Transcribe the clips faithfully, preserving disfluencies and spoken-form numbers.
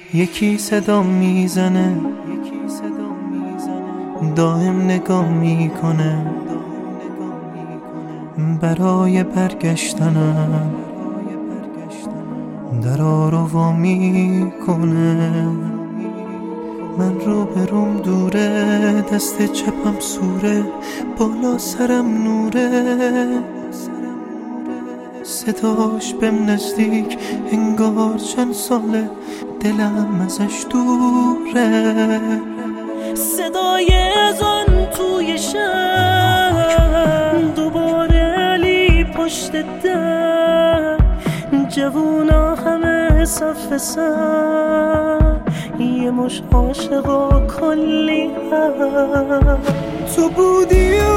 یکی صدا میزنه، دائم نگاه میکنه برای برگشتنم، درا رو وا میکنه. من رو بروم دوره، دست چپم سوره، بالا سرم نوره، صداش بهم نزدیک انگار چند ساله دلم ازش دوره. صدای اذان توی شهر، دوباره علی پشت در، جوونا همه صف سر، یه مش عاشقا کلی هست. تو بودی و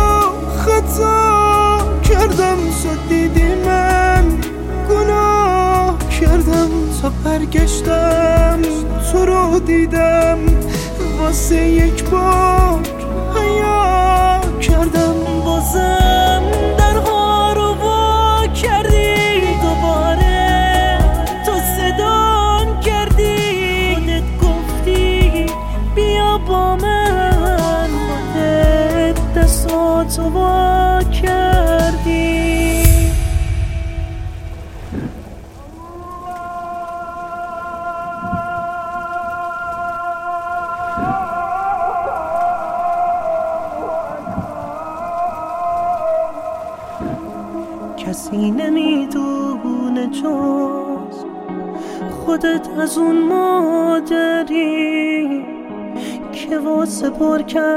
خطا کردم، شد دیدی من گناه کردم، تا برگشتم تو رو دیدم، واسه یک بار حیا کردم. بازم درها رو وا کردی، دوباره تو صدام کردی، خودت گفتی بیا با من، خودت دستاتو وا کردی. کسی نمیدونه جز خودت از اون مادری که واسه پر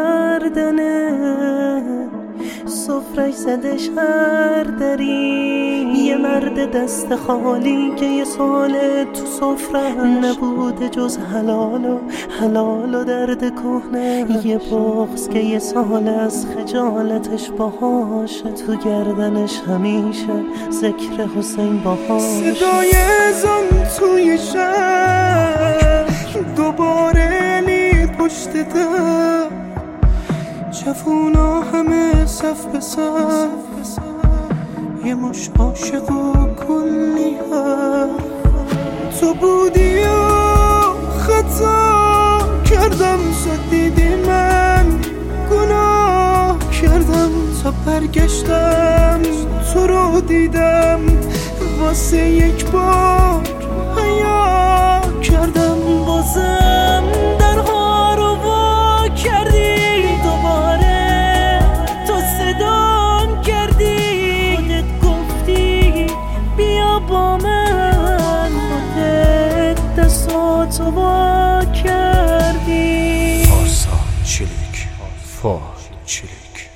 کردنه سفرش زده شهر داری. یه مرد دست خالی که یه سال تو سفره نبوده جز حلال و حلال و درد کهنه، یه بغض که یه سال از خجالتش باهاشه، تو گردنش همیشه ذکر حسین باهاشه. صدای اذان توی شهر، دوباره علی پشت در، جوونا همه صف به صف، یه مش عاشق و کلی هست. تو بودی و خطا کردم، شد دیدی من گناه کردم، تا برگشتم تو رو دیدم، واسه یک بار حیا کردم. بازم درها رو وا کردی، دوباره تو صدام کردی، خودت گفتی بیا با من، خودت دستاتو وا کردی. آسان چلیک، فاد چلیک.